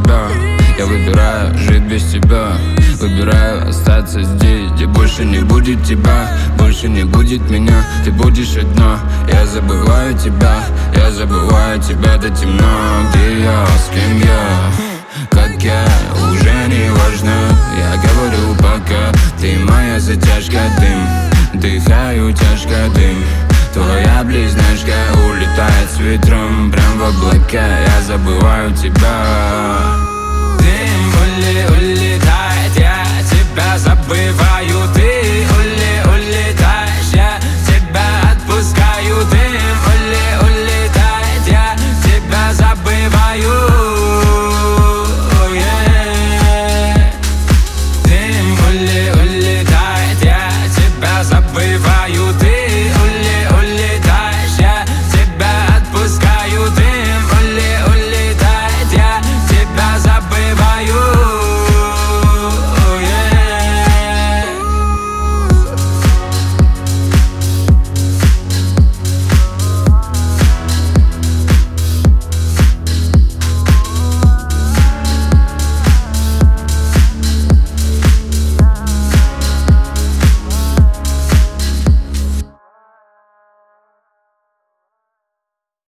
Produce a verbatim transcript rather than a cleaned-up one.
себя. Я выбираю жить без тебя, выбираю остаться здесь, где больше не будет тебя, больше не будет меня, ты будешь одна. Я забываю тебя, я забываю тебя до темна. Где я, с кем я, как я, уже не важно. Я говорю пока, ты моя затяжка, дым, дыхаю тяжко дым. Твоя близняшка улетает с ветром прям в облака. Я забываю тебя.